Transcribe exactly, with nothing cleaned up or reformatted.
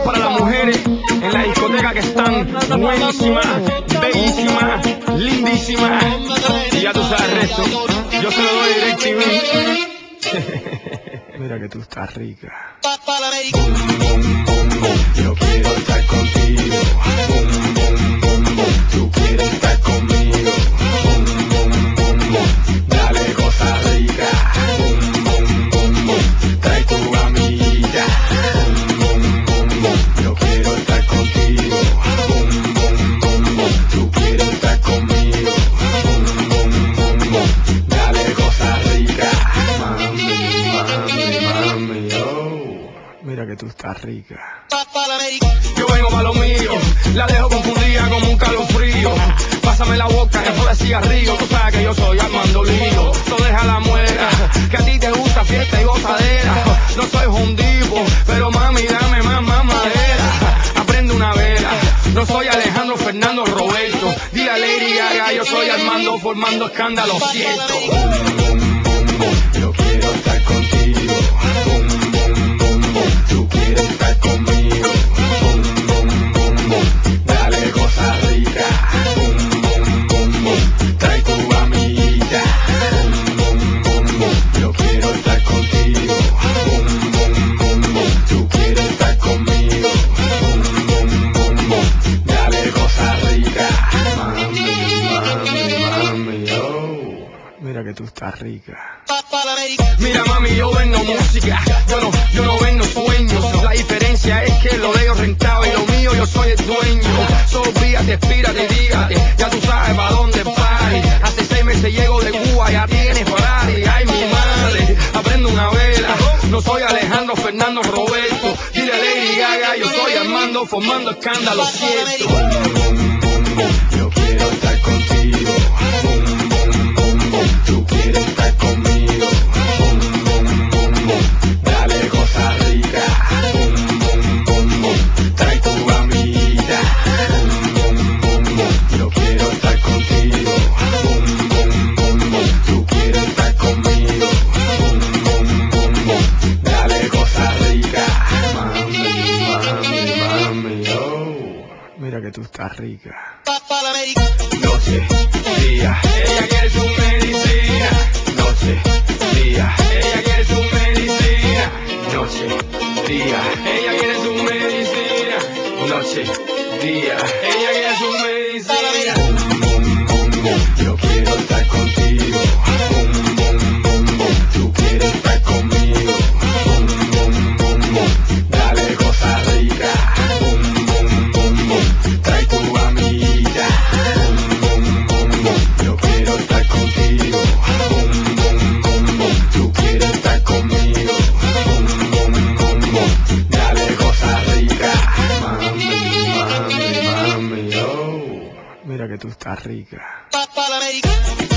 para las mujeres en la discoteca que están buenísimas, bellísimas, lindísimas. Y ya tú sabes el resto. Yo se lo doy DirecTV. Mira que tú estás rica. Bum, bum, bum, bum. Yo quiero estar contigo. Bum, bum, bum, bum. Tú quieres estar conmigo. Bum, bum, bum, bum. Dale cosa rica. Bum, bum, bum, bum. Trae tu amiga. Bum, bum, bum, bum. Yo quiero estar contigo. Bum, bum, bum, bum. Tú quieres estar conmigo. Bum, bum, bum, bum. Dale cosa rica. Mami, mami, mami, oh. Mira que tú estás rica. Yo vengo pa' lo mío, la dejo confundida como un calofrío. Pásame la boca, que de cigarrillo. Tú sabes que yo soy Armando Lío. So deja la muera, que a ti te gusta fiesta y gozadera. No soy hondivo, pero mami dame más, más madera. Aprende una vela, no soy Alejandro Fernando Roberto. Dile a Lady Gaga, yo soy Armando formando escándalo cierto. Bum, bum, bum, bum. Yo quiero estar contigo. Bum, bum, bum, bum. Tú quieres estar conmigo. Bum, bum, bum, bum. Dale cosa rica. Bum, bum, bum, bum. Trae tu amiga. Bum, bum, bum, bum. Yo quiero estar contigo. Bum, bum, bum, bum. Tú quieres estar conmigo. Bum, bum, bum, bum. Dale cosa rica. Mami, mami, mami, oh. Mira que tú estás rica. Mira mami, yo vendo música, yo no, yo no vendo sueños. La diferencia es que lo de ellos rentable y lo mío yo soy el dueño. Solvíate, espírate y dígate, ya tú sabes pa' dónde party. Hace seis meses llego de Cuba, ya tienes Ferrari. Ay mi madre, aprendo una vela. No soy Alejandro Fernando Roberto. Dile a Lady Gaga, yo soy Armando formando escándalo cierto. Bum, bum, bum, bum. Yo quiero estar contigo. Bum, bum, bum, bum. Tú quieres estar conmigo. Bum, bum, bum, bum. Dale cosa rica. Bum, bum, bum, bum. Trae tu amiga. Bum, bum, bum, bum. Yo quiero estar contigo. Bum, bum, bum, bum. Tú quieres estar conmigo. Bum, bum, bum, bum. Dale cosa rica. Mami, mami, mami, oh. Mira que tú estás rica. Noche, día, ella quiere su medicina. Noche, día, ella quiere su medicina. Noche, día, ella quiere su medicina. Noche, día, ella quiere su medicina. Bum, bum, bum, bum. Yo quiero estar contigo. Bum, bum, bum, bum. Tú quieres estar conmigo. Bum, bum, bum, bum. Dale cosa rica. Bum, bum, bum, bum. Trae tu amiga. Bum, bum, bum, bum. Yo quiero estar contigo. Bum, bum, bum, bum. Tú quieres estar conmigo. Bum, bum, bum, bum. Dale cosa rica. Mami, mami, mami, oh. Mira que tú estás rica.